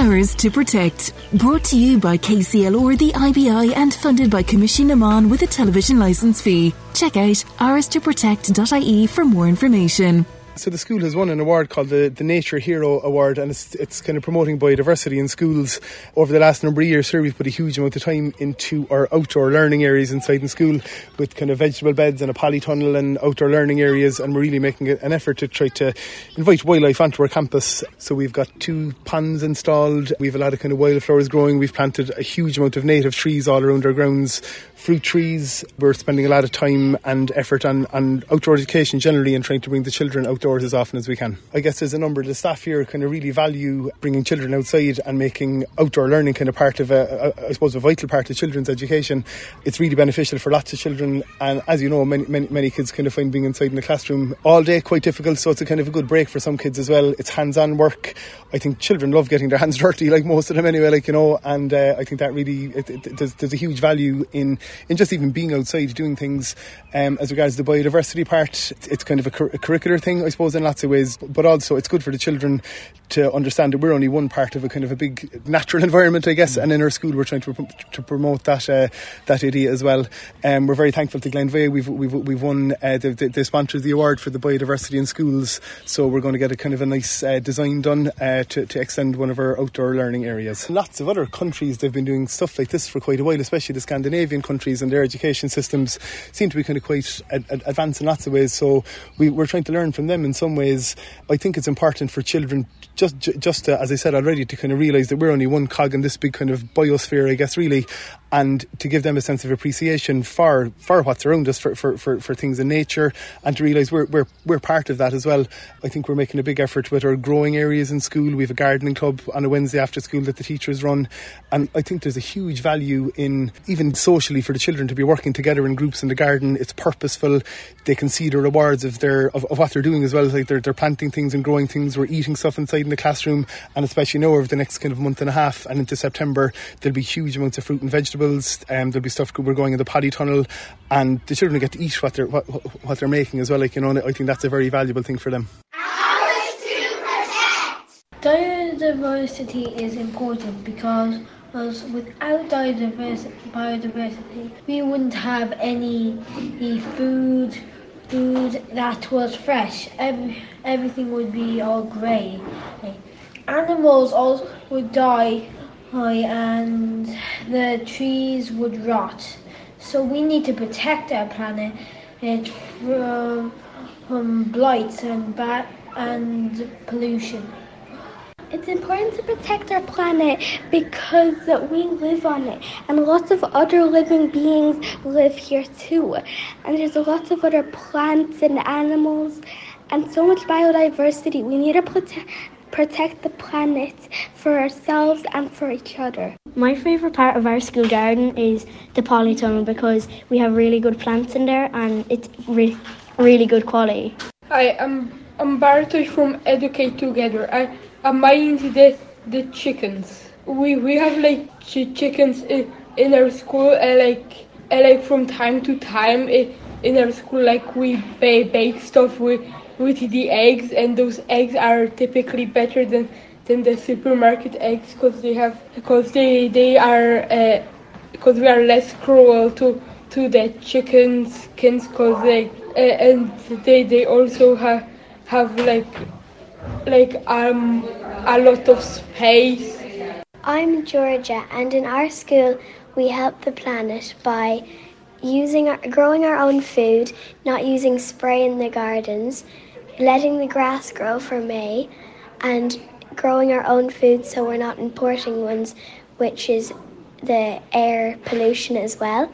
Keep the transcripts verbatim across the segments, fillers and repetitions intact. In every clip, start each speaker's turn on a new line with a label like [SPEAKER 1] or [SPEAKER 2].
[SPEAKER 1] Ours to Protect. Brought to you by K C L or the I B I and funded by Commission Naman with a television licence fee. Check out ours to protect dot I E for more information.
[SPEAKER 2] So the school has won an award called the, the Nature Hero Award, and it's it's kind of promoting biodiversity in schools. Over the last number of years here, we've put a huge amount of time into our outdoor learning areas inside the school, with kind of vegetable beds and a polytunnel and outdoor learning areas, and we're really making an effort to try to invite wildlife onto our campus. So we've got two ponds installed, we have a lot of kind of wildflowers growing, we've planted a huge amount of native trees all around our grounds, fruit trees. We're spending a lot of time and effort on, on outdoor education generally, and trying to bring the children outdoors as often as we can. I guess there's a number of the staff here kind of really value bringing children outside and making outdoor learning kind of part of a, a I suppose a vital part of children's education. It's really beneficial for lots of children, and as you know, many many, many kids kind of find being inside in the classroom all day quite difficult, so it's a kind of a good break for some kids as well. It's hands-on work. I think children love getting their hands dirty, like most of them anyway, like you know, and uh, I think that really it, it, there's, there's a huge value in in just even being outside doing things. Um, as regards the biodiversity part, it's, it's kind of a, cur- a curricular thing, I suppose, in lots of ways, but also it's good for the children to understand that we're only one part of a kind of a big natural environment, I guess, and in our school we're trying to to promote that uh, that idea as well. Um, we're very thankful to Glenveigh. We've we've we've won uh, the, the, they sponsored the award for the biodiversity in schools, so we're going to get a kind of a nice uh, design done uh, to to extend one of our outdoor learning areas. Lots of other countries, they've been doing stuff like this for quite a while, especially the Scandinavian countries, and their education systems seem to be kind of quite ad- ad- advanced in lots of ways. So we, we're trying to learn from them in some ways. I think it's important for children just just to, as I said already, to kind of realise that we're only one cog in this big kind of biosphere, I guess, really, and to give them a sense of appreciation for, for what's around us, for, for, for, for things in nature, and to realise we're, we're we're part of that as well. I think we're making a big effort with our growing areas in school. We have a gardening club on a Wednesday after school that the teachers run, and I think there's a huge value in, even socially, for the children to be working together in groups in the garden. It's purposeful. They can see the rewards of their of, of what they're doing as well. Like they're, they're planting things and growing things. We're eating stuff inside in the classroom, and especially now over the next kind of month and a half and into September, there'll be huge amounts of fruit and vegetables, and um, there'll be stuff, we're going in the polytunnel, and the children get to eat what they're what, what they're making as well, like, you know, and I think that's a very valuable thing for them.
[SPEAKER 3] Biodiversity is important because without biodiversity, biodiversity we wouldn't have any food food that was fresh. Every, everything would be all grey. Animals also would die, and the trees would rot. So we need to protect our planet from, from blights and bat and pollution.
[SPEAKER 4] It's important to protect our planet because we live on it, and lots of other living beings live here too. And there's lots of other plants and animals and so much biodiversity. We need to protect protect the planet for ourselves and for each other.
[SPEAKER 5] My favourite part of our school garden is the polytunnel because we have really good plants in there and it's re- really good quality.
[SPEAKER 6] Hi, I'm I'm Bartosz from Educate Together. I I'm buying the the chickens. We we have like ch- chickens in, in our school, and like and like from time to time in, in our school, like we ba- bake stuff with. with the eggs, and those eggs are typically better than, than the supermarket eggs because they have because they they are because uh, we are less cruel to to the chickens because they uh, and they they also have have like like um a lot of space.
[SPEAKER 4] I'm Georgia, and in our school we help the planet by using our, growing our own food, not using spray in the gardens, letting the grass grow for May, and growing our own food so we're not importing ones, which is the air pollution as well.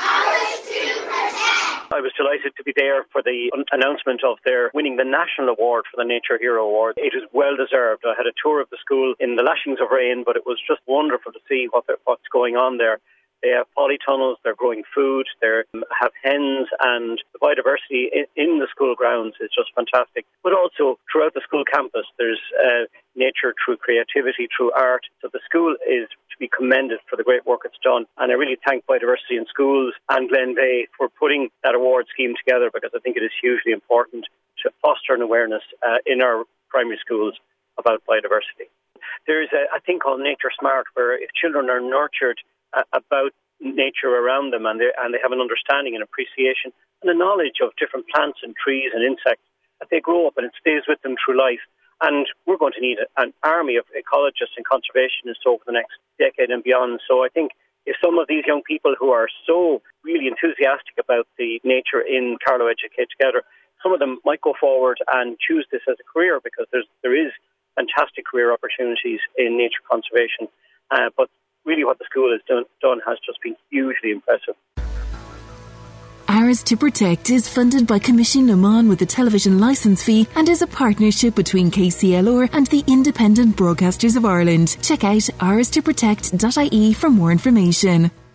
[SPEAKER 7] I was delighted to be there for the announcement of their winning the national award for the Nature Hero Award. It is well deserved. I had a tour of the school in the lashings of rain, but it was just wonderful to see what what's going on there. They have polytunnels, they're growing food, they have hens, and the biodiversity in, in the school grounds is just fantastic. But also throughout the school campus, there's uh, nature through creativity, through art. So the school is to be commended for the great work it's done. And I really thank Biodiversity in Schools and Glenveigh for putting that award scheme together, because I think it is hugely important to foster an awareness uh, in our primary schools about biodiversity. there's a, a thing called Nature Smart, where if children are nurtured uh, about nature around them and they, and they have an understanding and appreciation and a knowledge of different plants and trees and insects, that they grow up and it stays with them through life. And we're going to need an army of ecologists and conservationists over the next decade and beyond. So I think if some of these young people who are so really enthusiastic about the nature in Carlow Educate Together, some of them might go forward and choose this as a career, because there's, there is fantastic career opportunities in nature conservation. Uh, but really what the school has done, done has just been hugely impressive.
[SPEAKER 1] Ours to Protect is funded by Commission Naman with a television licence fee and is a partnership between K C L R and the Independent Broadcasters of Ireland. Check out ours to protect dot I E for more information.